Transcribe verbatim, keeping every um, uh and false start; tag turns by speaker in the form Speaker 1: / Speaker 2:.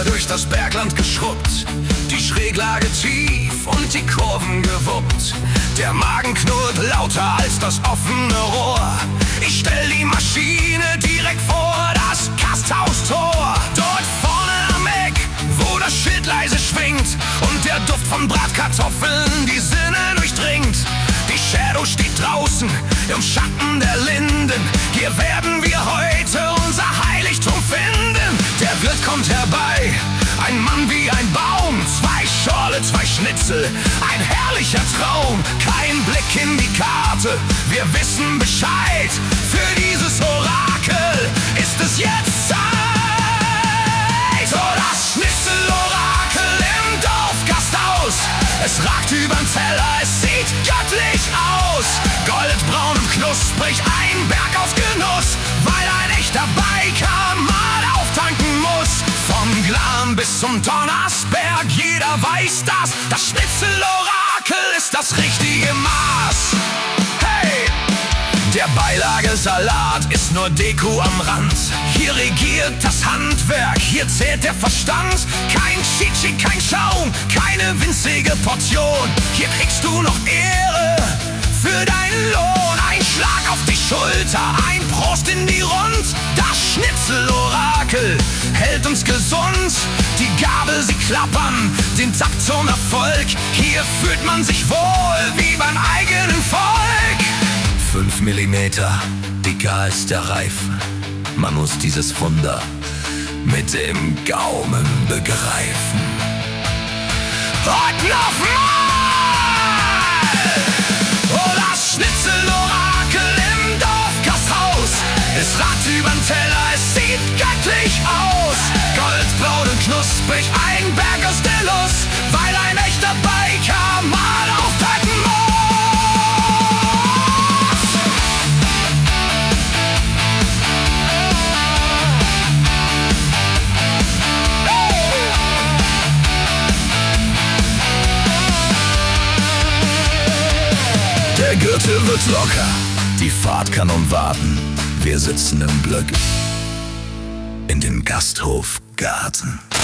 Speaker 1: durch das Bergland geschrubbt, die Schräglage tief und die Kurven gewuppt. Der Magen knurrt lauter als das offene Rohr. Ich stell die Maschine direkt vor das Gasthaustor. Dort vorne am Eck, wo das Schild leise schwingt und der Duft von Bratkartoffeln die Sinne durchdringt. Die Shadow steht draußen im Schatten der Linden. Hier werden wir heute unser Heiligtum finden. Der Wirt kommt herbei, ein Mann wie ein Baum. Zwei Schorle, zwei Schnitzel, ein herrlicher Traum. Kein Blick in die Karte, wir wissen Bescheid. Für dieses Orakel ist es jetzt Zeit. Oh, das Schnitzel-Orakel im Dorfgasthaus. Es ragt übern Teller, es sieht göttlich aus. Goldbraun und knusprig, ein Berg aus Genuss, weil ein echter Biker mal auftanken muss. Vom Glam bis zum Donnersberg, jeder weiß das. Das Schnitzel-Orakel ist das richtige Maß. Hey! Der Beilagesalat ist nur Deko am Rand. Hier regiert das Handwerk, hier zählt der Verstand. Kein Chichi, kein Schaum, keine winzige Portion. Hier kriegst du noch Ehre für deinen Lohn. Ein Schlag auf die Schulter, ein Prost in die Rund. Das Schnitzel-Orakel hält uns gesund. Die Gabel, sie klappern, den Takt zum Erfolg. Hier fühlt man sich wohl wie beim eigenen Volk. Fünf Millimeter, dicker als der Reifen. Man muss dieses Wunder mit dem Gaumen begreifen. Und nochmal! Oh, das Schnitzel-Orakel im Dorfgasthaus. Es ragt übern Teller, es sieht göttlich aus. Goldbraun und knusprig, ein Berg aus Genuss, weil ein echter Biker mal auftanken muss. Der Gürtel wird locker, die Fahrt kann umwarten. Wir sitzen im Glück in dem Gasthofgarten.